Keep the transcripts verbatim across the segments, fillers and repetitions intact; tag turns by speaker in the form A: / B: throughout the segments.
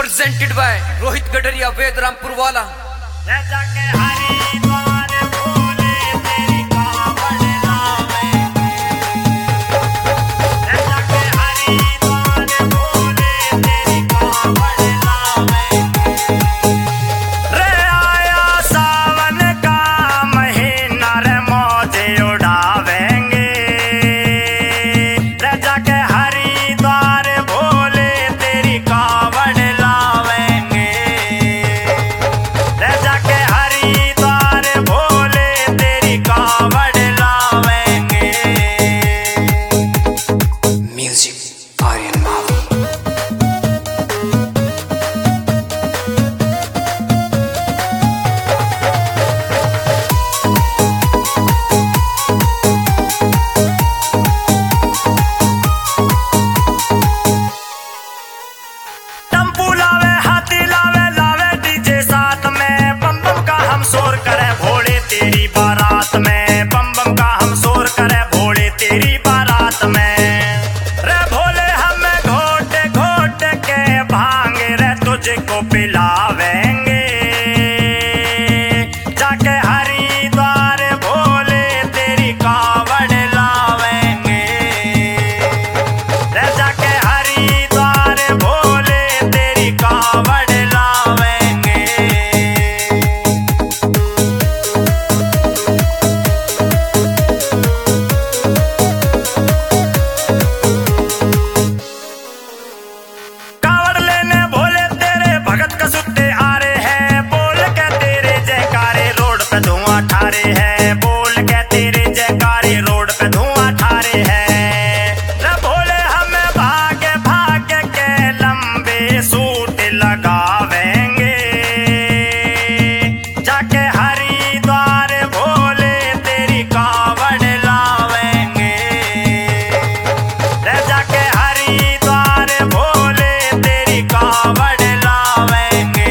A: Presented by Rohit गडरिया वेद रामपुर वाला।
B: जाके हरिद्वार भोले तेरी कावड़ लावेंगे, जाके हरिद्वार भोले तेरी कावड़ लावेंगे। रे आया सावन का महीना रे मौजे उड़ावेंगे, रे जाके हरिद्वार भोले तेरी कावड़ लावेंगे, रे जाके हरिद्वार भोले तेरी कावड़ लावेंगे।
A: म्यूजिक आर्यन मावी।
B: टम्पू लावे हाथी लावे लावे डीजे साथ में, बम बम का हम शोर करे भोले तेरी बारात में, बम बम का हम शोर करे भोले तेरी बारात में। रे भोले हमें घोट घोट के भांग रे तुझको पिलावेंगे, जाके हरिद्वार भोले तेरी कावड़ लावेंगे, रे जाके हरिद्वार भोले तेरी कावड़ लावेंगे। कावड़ लेने भोले तेरे भगत कसुट्टे आ रहे हैं, बोल के तेरे जयकारे रोड पे धुआं ठारे हैं, बोल के तेरे जयकारे रोड पे धुआं ठारे हैं। रे भोले हमें भागे भागे के लंबे सूट लगावेंगे, जाके हरिद्वार भोले तेरी कावड़ लावेंगे, रे जाके हरिद्वार भोले तेरी कावड़ लावेंगे।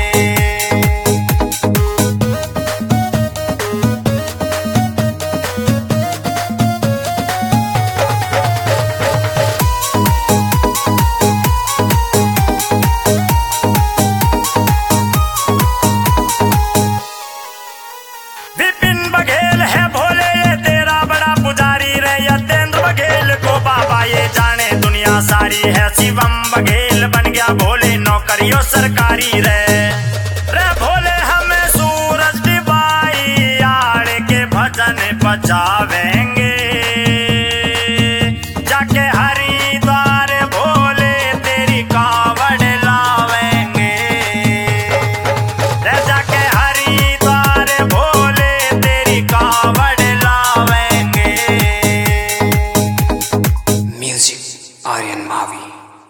B: विपिन बघेल है भोले ये तेरा बड़ा पुजारी रे, यतेंद्र बघेल को बाबा ये जाने दुनिया सारी है, शिवम बघेल बन गया भोले नौकरियों सरकारी रे। रे भोले हमें सूरज डिबाई आड़ के भजन बजावेंगे,